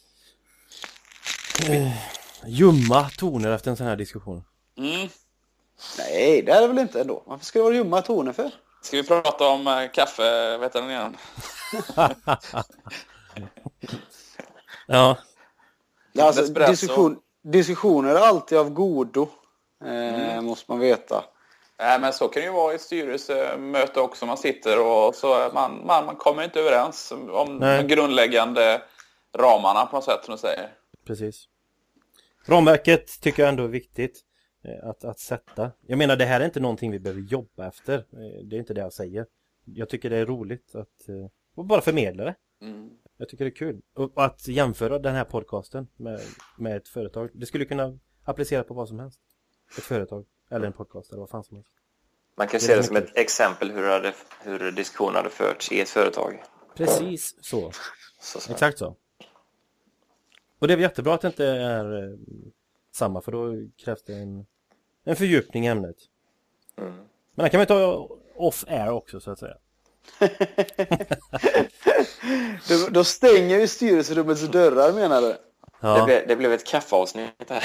ljumma toner efter en sån här diskussion. Nej, det är det väl inte ändå. Varför ska det vara ljumma toner för? Ska vi prata om kaffe, vet du den igen? Ja. Alltså, diskussioner är alltid av godo. Måste man veta. Nej, men så kan det ju vara i styrelsemöte också. Man sitter och så man kommer inte överens om de grundläggande ramarna på något sätt, som du säger. Precis. Ramverket tycker jag ändå är viktigt att sätta. Jag menar, det här är inte någonting vi behöver jobba efter. Det är inte det jag säger. Jag tycker det är roligt att bara förmedla det. Jag tycker det är kul. Och att jämföra den här podcasten med ett företag. Det skulle kunna applicera på vad som helst. Ett företag eller en podcast eller vad fan som helst. Man kan se det som ett exempel hur diskussionen hade förts i ett företag. Precis så. Exakt så. Och det är jättebra att det inte är samma, för då krävs det en fördjupning i ämnet. Men det kan man ta off-air också, så att säga. Då stänger ju styrelserummets dörrar, menar du? Ja. Det blev ett kaffeavsnitt här.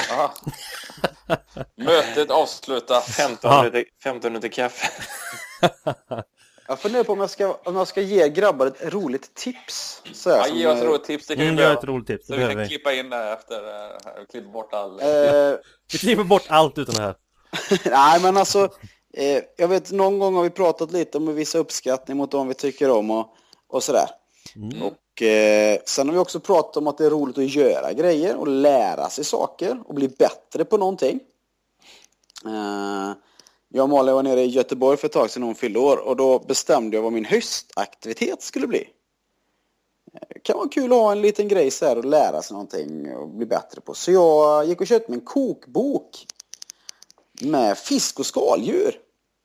Mötet avslutat. 15 minuter kaffe. Jag funderar på om jag ska ge grabbar ett roligt tips. Ge oss ett roligt tips. Det kan vi ett roligt tips. Så vi kan klippa in det efter. Klippa bort allt. Vi klipper bort allt utan det här. Nej, men alltså... jag vet, någon gång har vi pratat lite om att visa uppskattning mot dem vi tycker om och sådär. Och sen har vi också pratat om att det är roligt att göra grejer och lära sig saker och bli bättre på någonting. Jag och Malin var nere i Göteborg för ett tag sedan, hon fyllde år, och då bestämde jag vad min höstaktivitet skulle bli. Det kan vara kul att ha en liten grej så här och lära sig någonting och bli bättre på. Så jag gick och köpte mig en kokbok med fisk och skaldjur.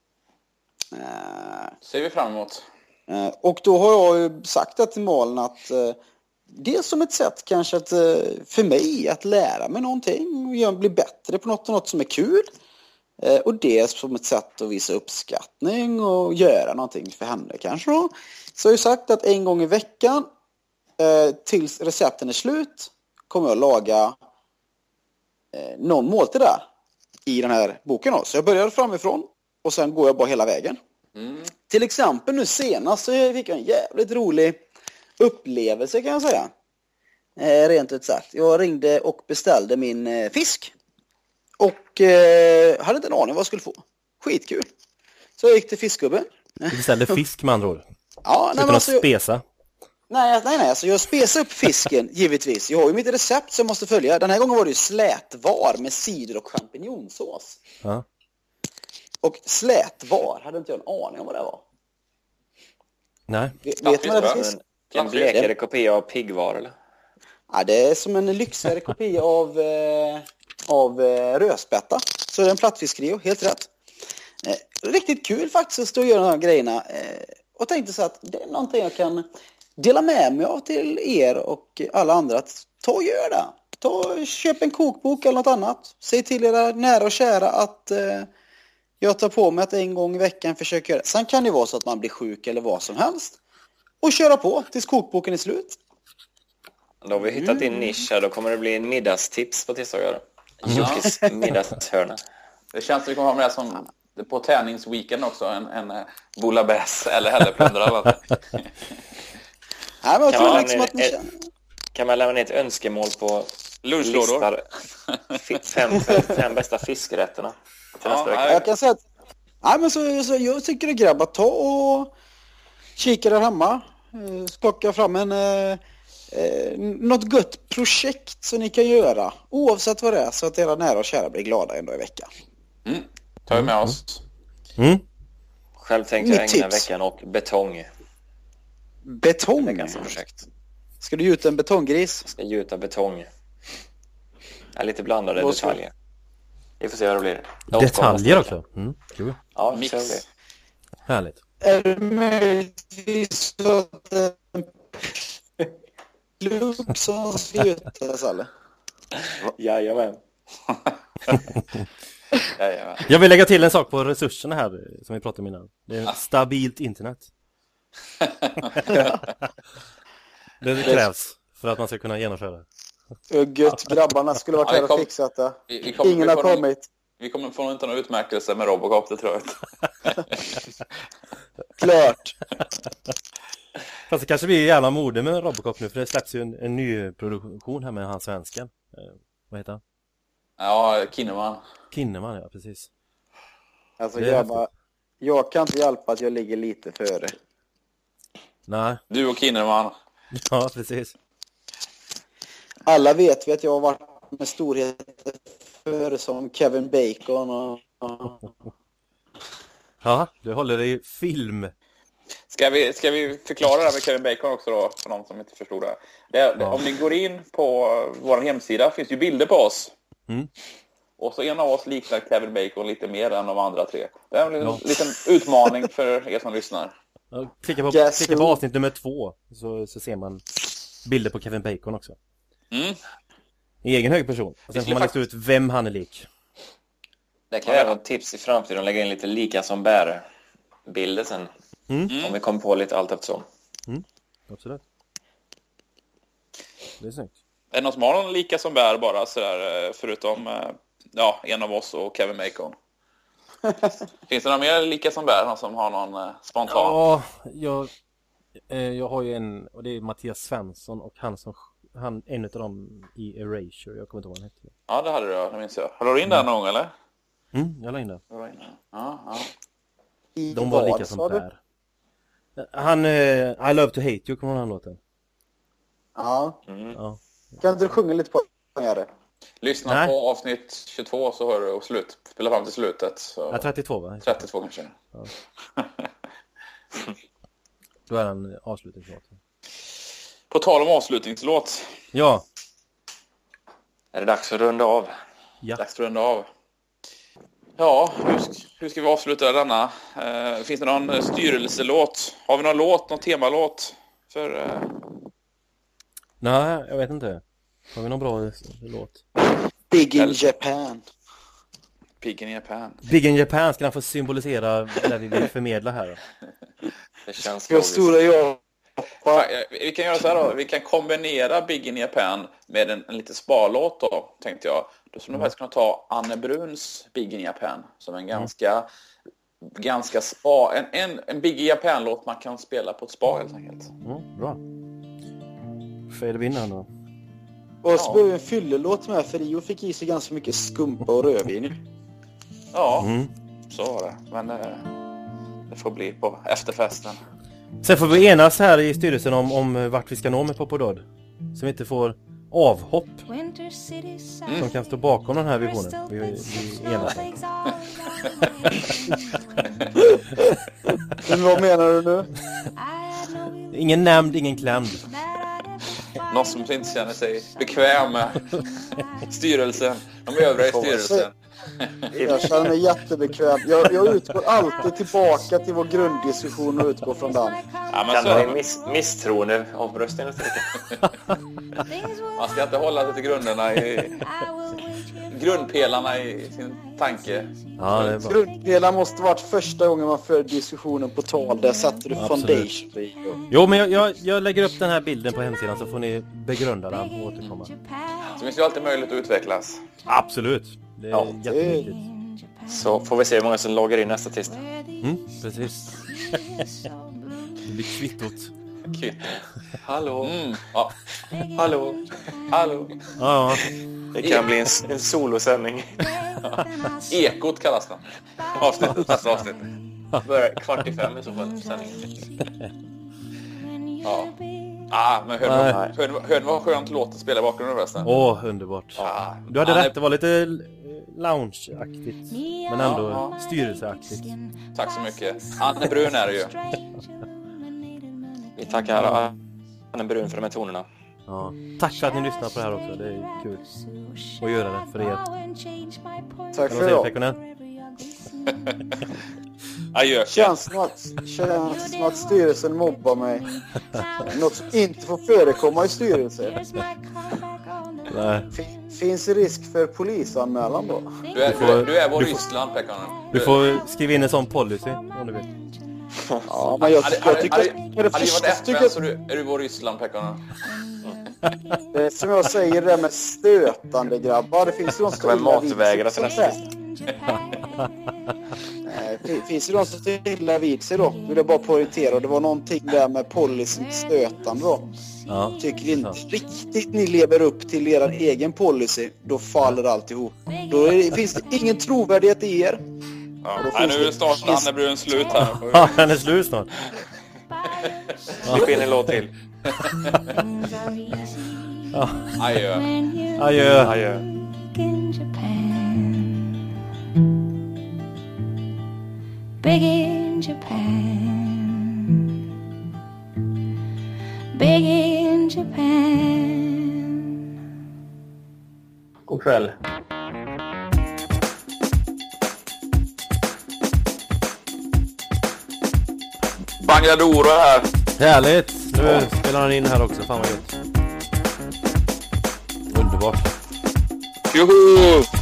Ser vi fram emot. Och då har jag ju sagt det till Malin att det är som ett sätt kanske att, för mig att lära mig någonting och bli bättre på något som är kul. Och det är som ett sätt att visa uppskattning och göra någonting för henne kanske då. Så jag har ju sagt att en gång i veckan tills recepten är slut kommer jag laga någon måltid där i den här boken då. Så jag börjar framifrån och sen går jag bara hela vägen. Till exempel nu senast så fick jag en jävligt rolig upplevelse, kan jag säga. Rent ut sagt. Jag ringde och beställde min fisk. Och hade inte en aning vad jag skulle få. Skitkul. Så jag gick till fiskgubben. Du beställde fisk med andra ord. Ja, utan att spesa. Nej. Alltså jag spesar upp fisken, givetvis. Jag har ju mitt recept som jag måste följa. Den här gången var det ju slätvar med cider och champinjonsås. Ja. Och slätvar hade inte jag en aning om vad det var. Nej. Vet man vad det är? En blekare kopia av piggvar, eller? Ja, det är som en lyxigare kopia av rödspätta. Så det är en plattfiskrio, helt rätt. Riktigt kul faktiskt att stå och göra de här grejerna. Och tänkte så att det är någonting jag kan dela med mig av till er och alla andra. Att ta och gör det. Köp en kokbok eller något annat. Säg till era nära och kära att jag tar på mig att en gång i veckan försöka göra det. Sen kan det vara så att man blir sjuk eller vad som helst. Och köra på tills kokboken är slut. Då har vi hittat din nisch här. Då kommer det bli en middagstips på tisdagar. Jockes middagshörna. Det känns att vi kommer ha med det som på träningsweekend också. En bouillabaisse eller helleplundra. Kan man lämna ett önskemål på lunchlådor? 5 bästa fiskrätterna. Jag kan säga att jag tycker det, grabbar, ta och kika där hemma. Plocka fram något gott projekt som ni kan göra oavsett vad det är, så att era nära och kära blir glada en dag i veckan. Tar vi med oss. Själv tänkte jag ägna veckan och betong. Betong? Projekt. Ska du gjuta en betonggris? Ska gjuta betong. Lite blandade detaljer. Vi får se vad det blir. Detaljer också? Cool. Ja, mix. Det. Härligt. Är det möjligtvis så att Luke som ska gjutas, eller? Jajamän. Jag vill lägga till en sak på resurserna här som vi pratade om innan. Det är stabilt internet. Det krävs för att man ska kunna genomföra. Gött, grabbarna skulle varit här och fixat det. Ingen har kommit. Vi kommer få inte någon utmärkelse med Robocop, det tror jag. Klart. Fast det kanske blir jävla mode med Robocop nu, för det släpps ju en ny produktion här med hans svensken. Vad heter han? Ja, Kinnaman, ja, precis. Alltså jag kan inte hjälpa att jag ligger lite före. Nej. Du och Kinnaman. Ja, precis. Alla vet vi att jag har varit med storheter före som Kevin Bacon och... Ja, du håller dig i film. Ska vi förklara det här med Kevin Bacon också då, för någon som inte förstod det? Om ni går in på vår hemsida finns ju bilder på oss. Mm. Och så en av oss liknar Kevin Bacon lite mer än de andra tre. Det är en liten utmaning för er som lyssnar. Ja, klicka på avsnitt nummer 2 så ser man bilder på Kevin Bacon också. Mm. I egen hög person. Och sen får man lista ut vem han är lik. Det kan vara ett tips i framtiden att lägga in lite lika som bär bilder sen. Om vi kommer på lite allt eftersom. Absolut. Det är snyggt. Är det någon som har någon lika som bär bara sådär, förutom en av oss och Kevin Bacon? Finns det någon mer lika som bär, någon som har någon spontan? Ja, jag har ju en, och det är Mattias Svensson, och han en av dem i Erasure, jag kommer inte ihåg vad han heter. Ja, det hade du, det minns jag. Har du in den någon gång, eller? Jag la in det. Ja. De var lika som bär. Han, I Love to Hate You, kommer han låten? Ja. Ja. Kan inte du sjunga lite på det? Lyssna på avsnitt 22 så hör du och spela fram till slutet. Så... Ja, 32 va? 32 kanske. Ja. Då är han avslutningslåten. På tal om avslutningslåt. Ja. Är det dags att runda av? Ja. Dags att runda av. Ja, hur ska vi avsluta denna? Finns det någon styrelselåt? Har vi någon temalåt? Nej, jag vet inte. Har vi någon bra låt? Big in Japan. Big in Japan. Big in Japan ska den få symbolisera där vi vill förmedla här. Det känns stora jag. Vi kan göra så här då. Vi kan kombinera Big in Japan med en liten sparlåt då, tänkte jag. Då skulle man faktiskt kunna ta Anne Bruns Big in Japan som en ganska spa, en Big in Japan-låt man kan spela på ett spa helt enkelt. Bra. Fader vinner då. Och så blev en fyllelåt med, för Rio fick i sig ganska mycket skumpa och rödvin. Ja, så var det. Men det får bli på efterfesten. Sen får vi enas här i styrelsen om vart vi ska nå med Popodod. Så vi inte får avhopp som kan stå bakom den här visionen. Vi enas. Vad menar du nu? Ingen nämnd, ingen klämd. Någon som inte känner sig bekväm med styrelsen. De övriga i styrelsen. Jag känner mig jättebekväm. Jag utgår alltid tillbaka till vår grunddiskussion och utgår från den. Ja, men kan det misstroende omröstningen? Man ska inte hålla sig till grundpelarna i sin tanke. Ja, det är bra. Grundpelaren måste vara första gången man för diskussionen på tal. Där sätter du foundation. Jo, men jag lägger upp den här bilden på hemsidan så får ni begrunda den och återkomma. Så finns ju alltid möjlighet att utvecklas. Absolut. Det är jätteviktigt. Så får vi se hur många som loggar in nästa tisdag. Precis. Det blir kvittot. Hallå. Ja. Hallå. Ja. Det kan bli en solosändning. Ekot kallas den. Avsnitt. Börjar 4:45 i så fall sändningen. Ja. Men hörde vad skönt låt att spela i bakgrunden förresten. Underbart. Ja. Du hade rätt, det var lite lounge-aktigt. Men ändå styrelseaktigt. Tack så mycket. Anne Brun är det ju. Vi tackar Anne Brun för de här tonerna. Ja. Tack för att ni lyssnar på det här också. Det är kul att göra det för er. Tack för det. Adjö. Känns som att styrelsen mobbar mig. Något som inte får förekomma i styrelsen. Nej. Finns det risk för polisanmälan då? Du är vår Ryssland, Pekkanen. Du får skriva in en sån policy om du vill. Ja, men jag tycker är du vår Ryssland, Pekkanen. Det är som jag säger, det med stötande grabbar. Det finns ju någon matvägrare till nästa. Finns det någon som illa vid sig då? Vill jag bara poängtera. Det var någonting där med policyn stötande då. Ja. Tycker inte riktigt ni lever upp till er egen policy, då faller alltihop. Då finns det ingen trovärdighet i er. Ja. Nej, nu är snart Annebrun slut här. Ja, den är slut snart. Det sker en låt till. Ja. Adjö. Adjö. Adjö. Big in Japan. Big in Japan. God kväll. Bangladoro här. Härligt. Nu spelar han in här också. Fan vad gött. Underbart. Joho!